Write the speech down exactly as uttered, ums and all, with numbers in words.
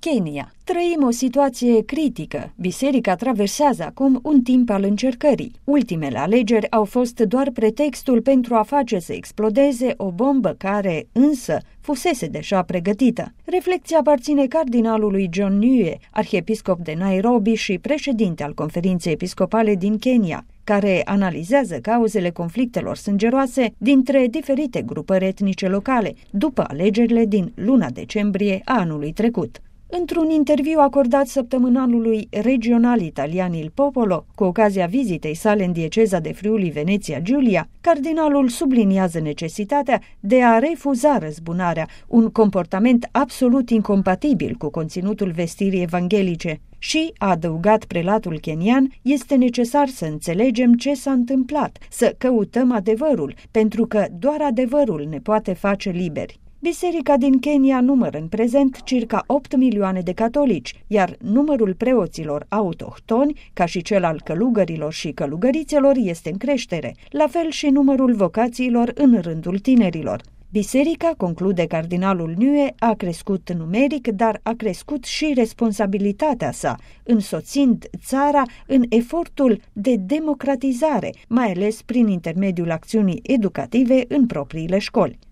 Kenya. Trăim o situație critică. Biserica traversează acum un timp al încercării. Ultimele alegeri au fost doar pretextul pentru a face să explodeze o bombă care, însă, fusese deja pregătită. Reflecția aparține cardinalului John Nyue, arhiepiscop de Nairobi și președinte al Conferinței Episcopale din Kenya, care analizează cauzele conflictelor sângeroase dintre diferite grupări etnice locale, după alegerile din luna decembrie a anului trecut. Într-un interviu acordat săptămânalului regional italian Il Popolo, cu ocazia vizitei sale în dieceza de Friuli Veneția Giulia, cardinalul subliniază necesitatea de a refuza răzbunarea, un comportament absolut incompatibil cu conținutul vestirii evanghelice. Și, a adăugat prelatul kenian, este necesar să înțelegem ce s-a întâmplat, să căutăm adevărul, pentru că doar adevărul ne poate face liberi. Biserica din Kenya numără în prezent circa opt milioane de catolici, iar numărul preoților autohtoni, ca și cel al călugărilor și călugărițelor, este în creștere, la fel și numărul vocațiilor în rândul tinerilor. Biserica, conclude cardinalul Nyue, a crescut numeric, dar a crescut și responsabilitatea sa, însoțind țara în efortul de democratizare, mai ales prin intermediul acțiunii educative în propriile școli.